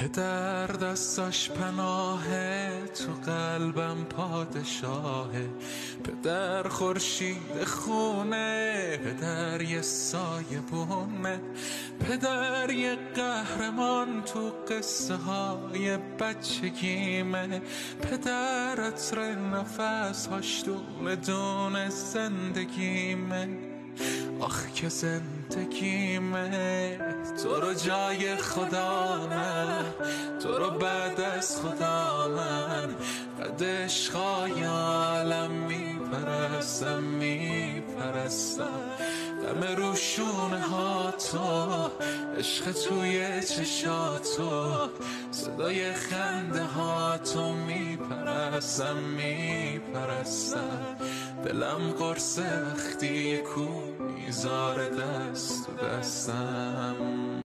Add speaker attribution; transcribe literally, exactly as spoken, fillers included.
Speaker 1: پدر دستاش پناهه، تو قلبم پادشاهه. پدر خورشید خونه، پدر یه سایه بونه. پدر یه قهرمان تو قصه های بچگیمه. پدر عطر نفس هاش دونه دونه زندگیمه. آخ که زندگیمه. تو رو جای خدا نه، تو رو بعد از خدا من قد عشقای عالم میپرستم میپرستم. دم روشونه ها تو، عشق توی چشاتو، صدای خنده ها تو میپرستم میپرستم. دلم قرصه وقتی یه کو میذاره دست تو دستم.